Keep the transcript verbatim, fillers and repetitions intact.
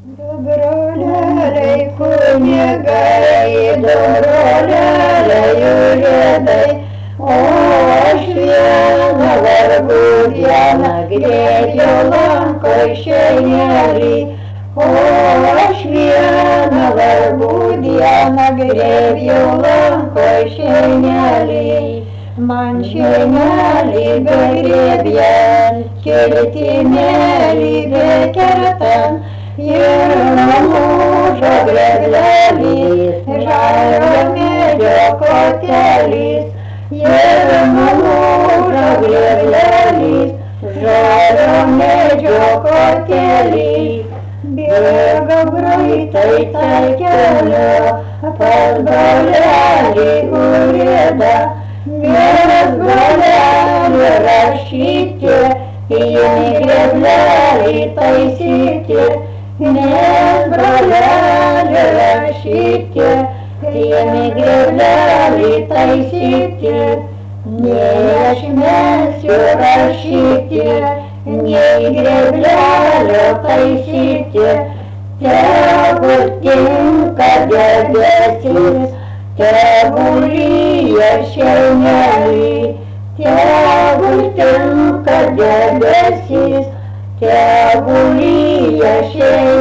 Dobroleliai kunigai, dobroleliai urėdai, o aš vieną vargų dieną grėbiau lanko šeinelį, o aš vieną vargų dieną grėbiau lanko šeinelį. Man šeinelį begrėbjant, kirtimėlį bekertant, ir mūžo grėblelys, žalio medžio kotelis, ir mūžo grėblelys, žalio medžio kotelis. Bėga greitai tai keliu, pas brolelį urėdą, vienas brolelį rašyti, ėmė grėblelį taisyti, nes brolelį rašyti, ėmė grėblelį taisyti. Nei aš mesiu rašyti, nei grėblelio taisyti, tegu tinka debesis, tegu lyja šeinelį, tegu tinka debesis, tegu lyja šeinelį.